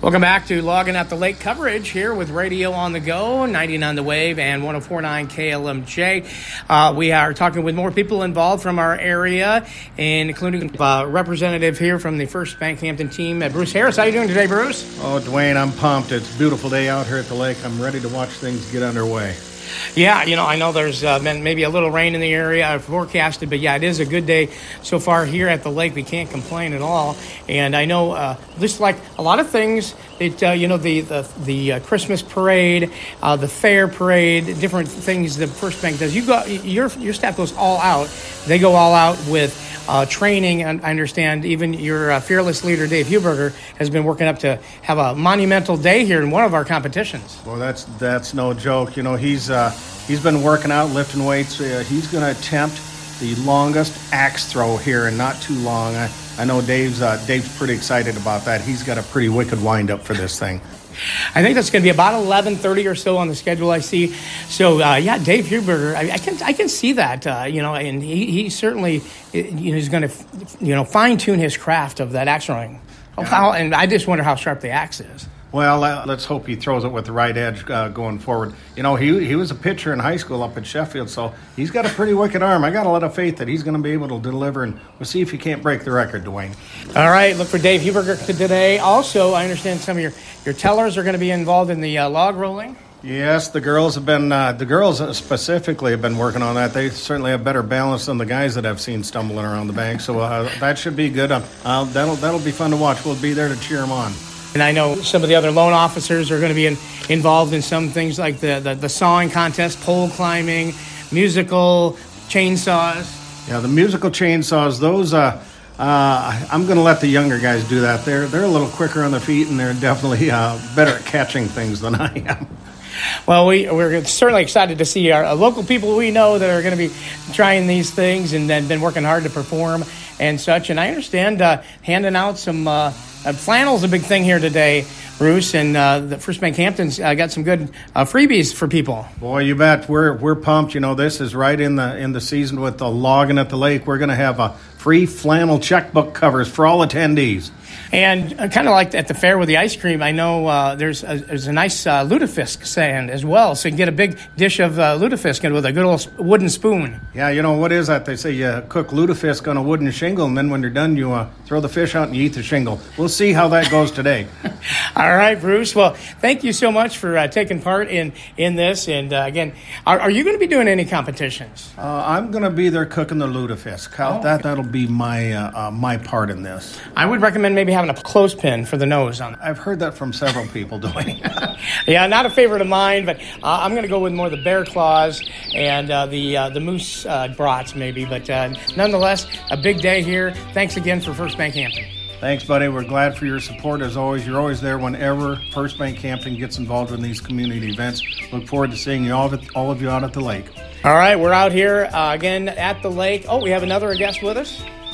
Welcome back to Logging at the Lake coverage here with Radio on the Go, 90 on the Wave, and 104.9 KLMJ. We are talking with more people involved from our area, including a representative here from the First Bank Hampton team, Bruce Harris. How are you doing today, Bruce? Oh, Dwayne, I'm pumped. It's a beautiful day out here at the lake. I'm ready to watch things get underway. Yeah, I know there's been maybe a little rain in the area forecasted, but yeah, it is a good day so far here at the lake. We can't complain at all. And I know just like a lot of things, the Christmas parade, the fair parade, different things the First Bank does. Your staff goes all out. They go all out with training. And I understand even your fearless leader, Dave Huberger, has been working up to have a monumental day here in one of our competitions. Well, that's no joke. He's been working out, lifting weights. He's going to attempt the longest axe throw here in not too long. I know Dave's pretty excited about that. He's got a pretty wicked wind-up for this thing. I think that's going to be about 11:30 or so on the schedule I see. So, Dave Huberger, I can see that, and he certainly is going to, fine-tune his craft of that axe throwing. And I just wonder how sharp the axe is. Well, let's hope he throws it with the right edge going forward. He was a pitcher in high school up at Sheffield, so he's got a pretty wicked arm. I got a lot of faith that he's going to be able to deliver, and we'll see if he can't break the record, Dwayne. All right, look for Dave Huberger today. Also, I understand some of your tellers are going to be involved in the log rolling. Yes, the girls specifically have been working on that. They certainly have better balance than the guys that I've seen stumbling around the bank, so that should be good. That'll be fun to watch. We'll be there to cheer them on. And I know some of the other loan officers are going to be involved in some things like the sawing contest, pole climbing, musical chainsaws. Yeah, the musical chainsaws, those, I'm going to let the younger guys do that. They're a little quicker on their feet, and they're definitely better at catching things than I am. Well, we're certainly excited to see our local people we know that are going to be trying these things and then been working hard to perform and such. And I understand handing out some flannel's a big thing here today, Bruce, and the First Bank Hampton's got some good freebies for people. Boy, you bet. We're pumped. This is right in the season with the Logging at the Lake. We're going to have free flannel checkbook covers for all attendees. And kind of like at the fair with the ice cream, I know there's a nice lutefisk stand as well. So you can get a big dish of lutefisk with a good old wooden spoon. Yeah, what is that? They say you cook lutefisk on a wooden shingle, and then when you're done, you throw the fish out and you eat the shingle. We'll see how that goes today. All right, Bruce. Well, thank you so much for taking part in this. And again, are you going to be doing any competitions? I'm going to be there cooking the lutefisk. That'll be my part in this. I would recommend maybe having a clothespin for the nose on it. I've heard that from several people, Dwayne. Yeah, not a favorite of mine, but I'm going to go with more the bear claws and the moose brats maybe. But nonetheless, a big day here. Thanks again for First Bank Hampton. Thanks, buddy. We're glad for your support as always. You're always there whenever First Bank Hampton gets involved in these community events. Look forward to seeing all of you out at the lake. All right, we're out here again at the lake. Oh, we have another guest with us.